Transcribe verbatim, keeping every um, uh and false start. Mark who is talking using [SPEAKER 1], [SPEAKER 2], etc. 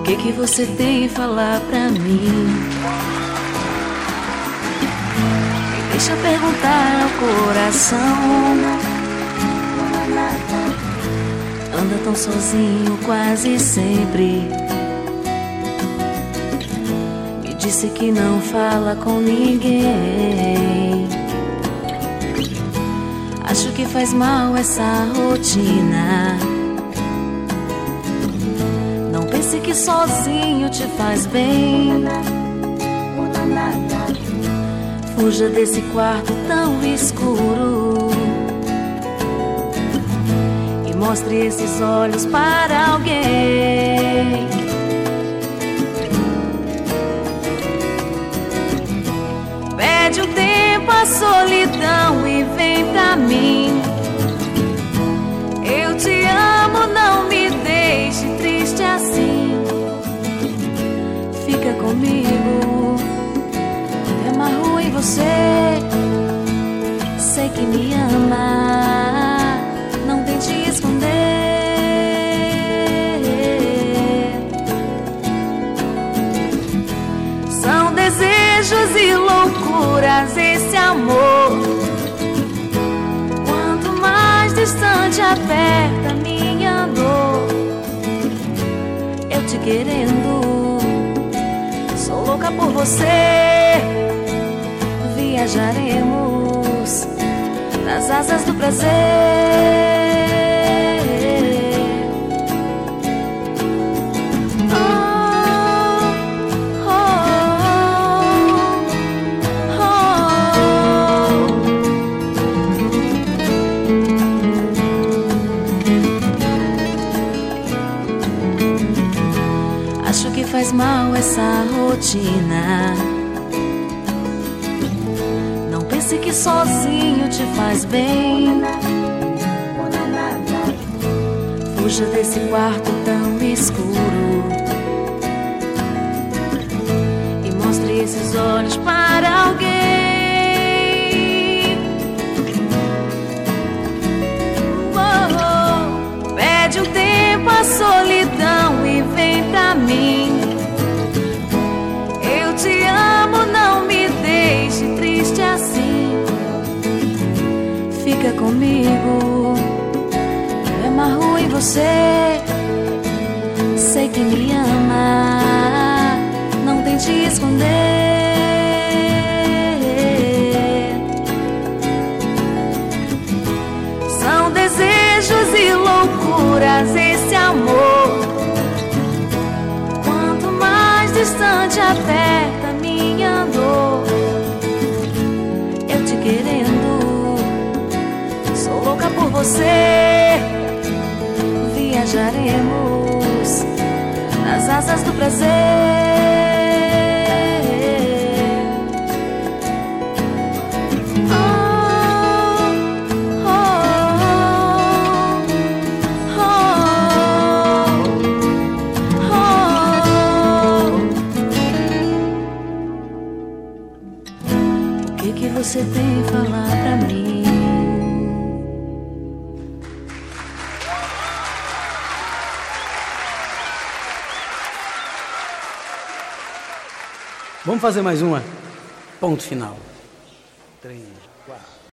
[SPEAKER 1] que que você tem a falar pra mim? Deixa eu perguntar ao coração. Anda tão sozinho quase sempre. Me disse que não fala com ninguém. Acho que faz mal essa rotina. Não pense que sozinho te faz bem. Fuja desse quarto tão escuro e mostre esses olhos para alguém. Pede um tempo à solidão e vem pra mim. Eu te amo, não me deixe triste assim. Fica comigo, me amarro em você. Sei que me ama, não tente esconder. São desejos e loucuras esse amor. Quanto mais distante aperta minha dor. Eu te querendo, sou louca por você. Viajaremos nas asas do prazer. Oh, oh, oh, oh. Acho que faz mal essa rotina. Pense que sozinho te faz bem. Fuja desse quarto tão escuro e mostre esses olhos para alguém. Oh, oh. Pede um tempo à solidão e vem pra mim. Eu te amo, não me deixe triste assim. Fica comigo, me amarro em você. Sei que me ama, não tente esconder. São desejos e loucuras esse amor. Quanto mais distante aperta minha dor. Eu te querendo, sou louca por você. Viajaremos nas asas do prazer. Oh, oh, oh, oh, oh. O que que você tem a falar pra mim?
[SPEAKER 2] Vamos fazer mais uma. Ponto final. Três, quatro.